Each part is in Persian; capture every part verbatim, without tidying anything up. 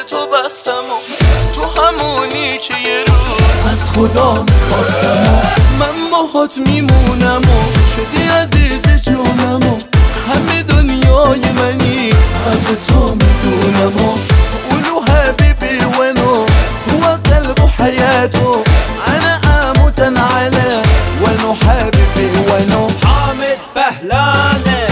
تو بستم و تو همونی که یه روز از خدا میخواستم و من باهات میمونم و شدی عزیز جونم و همه دنیای منی قدر تو میدونم و قولوا حبيبي وينو هو قلبه حياته انا اموت عليه وينو حبيبي وينو حامد بهلانه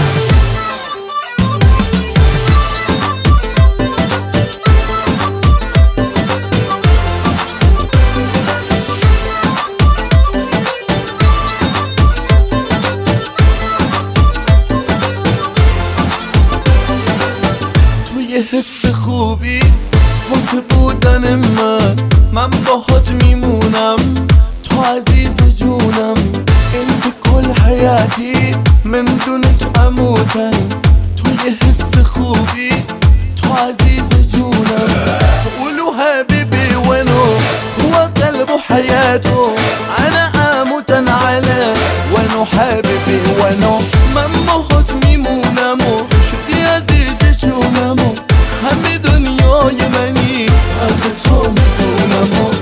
یه حس خوبی واسه بودن من من باهات میمونم تو عزیز جونم انت کل حیاتی من دونت اموتن تو یه حس خوبی تو عزیز جونم قولوا حبيبي وينو هو قلبه حياته انا اموت عليه وينو حبيبي وينو من باهات میمونم و شدی عزیز جونم و همه دنیای منی قدر تو میدونم و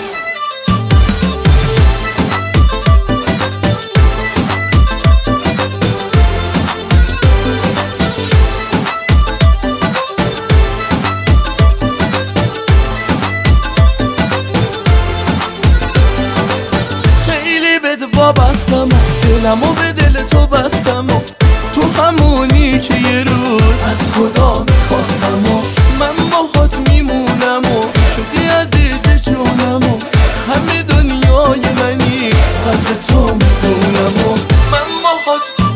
خیلی بد وابستم و دلمو به دل تو بستم و تو همونی که یه روز از خدا میخواستم و من باهات میمونم و شدی عزیز جونم و همه دنیای منی قدر تو میدونم و من باهات